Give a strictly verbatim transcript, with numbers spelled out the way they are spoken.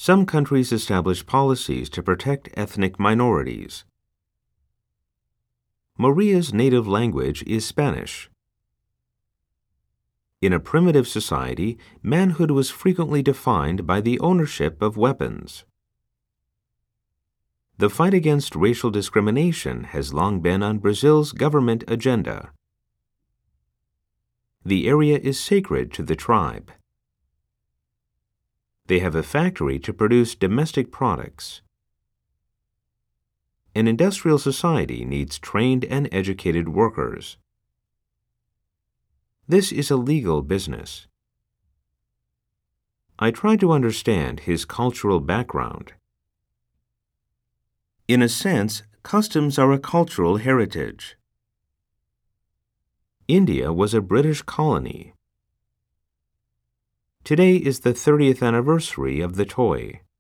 Some countries establish policies to protect ethnic minorities. Maria's native language is Spanish. In a primitive society, manhood was frequently defined by the ownership of weapons. The fight against racial discrimination has long been on Brazil's government agenda. The area is sacred to the tribe. They have a factory to produce domestic products. An industrial society needs trained and educated workers. This is a legal business. I try to understand his cultural background. In a sense, customs are a cultural heritage. India was a British colony. Today is the thirtieth anniversary of the toy.